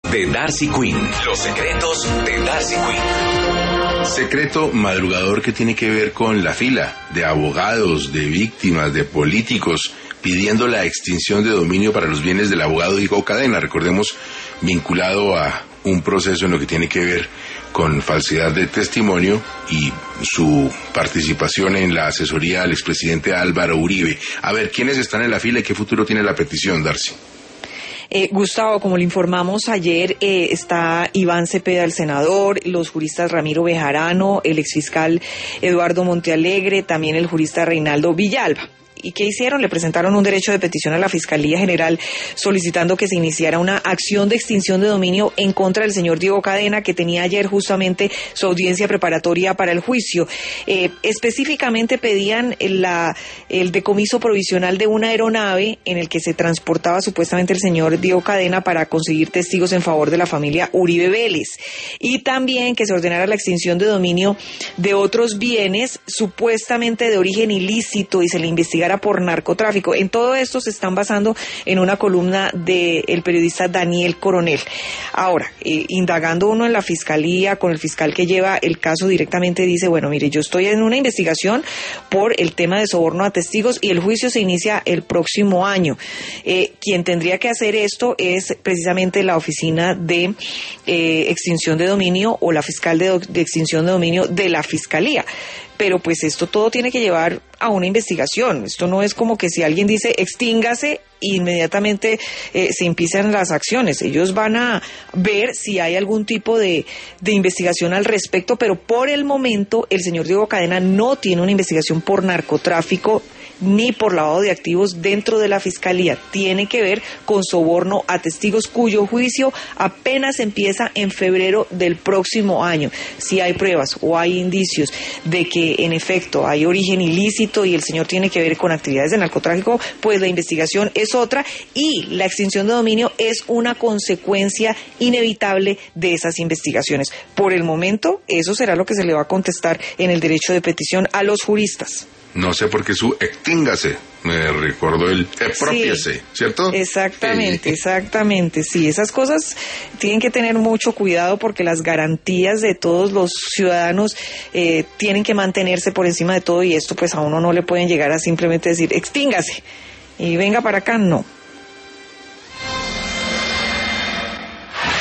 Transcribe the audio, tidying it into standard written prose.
de Darcy Quinn. Los secretos de Darcy Quinn. Secreto madrugador que tiene que ver con la fila de abogados, de víctimas, de políticos pidiendo la extinción de dominio para los bienes del abogado Diego Cadena, recordemos, vinculado a un proceso en lo que tiene que ver con falsedad de testimonio y su participación en la asesoría al expresidente Álvaro Uribe. A ver, ¿quiénes están en la fila y qué futuro tiene la petición, Darcy? Gustavo, como le informamos ayer, está Iván Cepeda, el senador, los juristas Ramiro Bejarano, el exfiscal Eduardo Montealegre, también el jurista Reinaldo Villalba. ¿Y qué hicieron? Le presentaron un derecho de petición a la Fiscalía General solicitando que se iniciara una acción de extinción de dominio en contra del señor Diego Cadena, que tenía ayer justamente su audiencia preparatoria para el juicio. Específicamente pedían el decomiso provisional de una aeronave en el que se transportaba supuestamente el señor Diego Cadena para conseguir testigos en favor de la familia Uribe Vélez. Y también que se ordenara la extinción de dominio de otros bienes supuestamente de origen ilícito y se le investigara por narcotráfico. En todo esto se están basando en una columna del periodista Daniel Coronel. Ahora, indagando uno en la fiscalía, con el fiscal que lleva el caso directamente, dice, bueno, mire, yo estoy en una investigación por el tema de soborno a testigos y el juicio se inicia el próximo año. Quien tendría que hacer esto es precisamente la oficina de extinción de dominio o la fiscal de extinción de dominio de la fiscalía. Pero pues esto todo tiene que llevar a una investigación. Esto no es como que si alguien dice extíngase, inmediatamente se empiezan las acciones. Ellos van a ver si hay algún tipo de investigación al respecto, pero por el momento el señor Diego Cadena no tiene una investigación por narcotráfico ni por lavado de activos dentro de la Fiscalía. Tiene que ver con soborno a testigos cuyo juicio apenas empieza en febrero del próximo año. Si hay pruebas o hay indicios de que en efecto hay origen ilícito y el señor tiene que ver con actividades de narcotráfico, pues la investigación es otra y la extinción de dominio es una consecuencia inevitable de esas investigaciones. Por el momento, eso será lo que se le va a contestar en el derecho de petición a los juristas. No sé por qué su extíngase me recordó el expropiese, sí, ¿cierto? Exactamente, exactamente. Sí, esas cosas tienen que tener mucho cuidado porque las garantías de todos los ciudadanos tienen que mantenerse por encima de todo y esto pues a uno no le pueden llegar a simplemente decir extíngase y venga para acá, no.